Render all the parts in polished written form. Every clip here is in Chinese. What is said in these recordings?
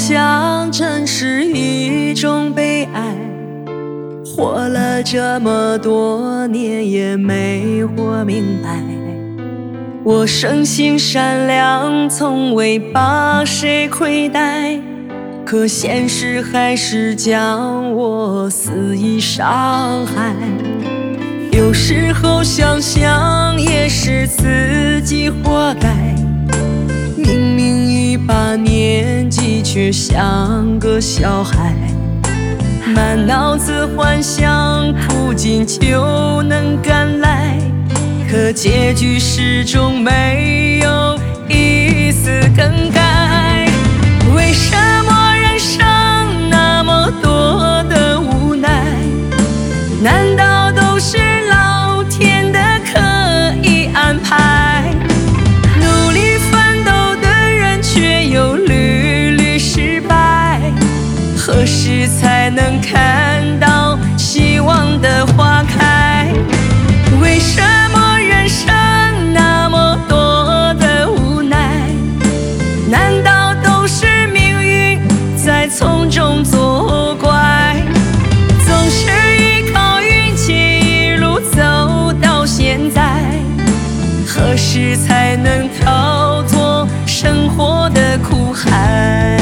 想真是一种悲哀，活了这么多年也没活明白。我生性善良，从未把谁亏待，可现实还是将我肆意伤害。有时候想想也是自己活该，明明一把年纪却像个小孩，满脑子幻想苦尽就能赶来，可结局始终没有一丝更改。为什么人生那么多的无奈？难道都是老天的刻意安排？努力奋斗的人却又屡屡失败，何时才能看到希望的花开？为什么人生那么多的无奈？难道都是命运在从中作怪？总是依靠运气一路走到现在，何时才能逃脱生活的苦海？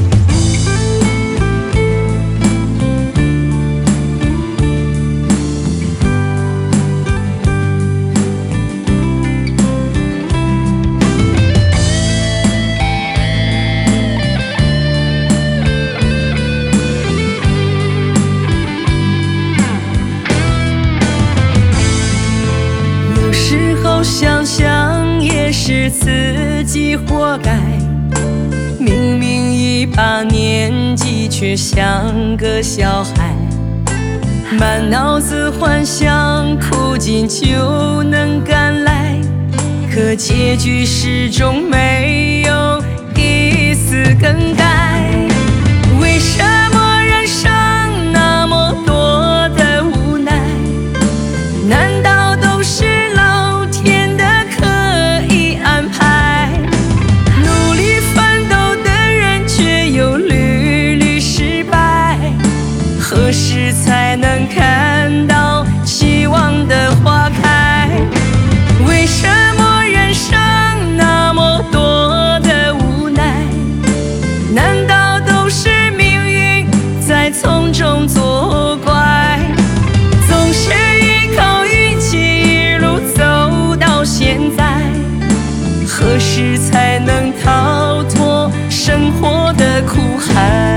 想想也是自己活该，明明一把年纪却像个小孩，满脑子幻想苦尽就能赶来，可结局始终没有一丝更改。为什么人生那么多的无奈？难道都是何时才能看到希望的花开？为什么人生那么多的无奈？难道都是命运在从中作怪？总是依靠运气一路走到现在，何时才能逃脱生活的苦海？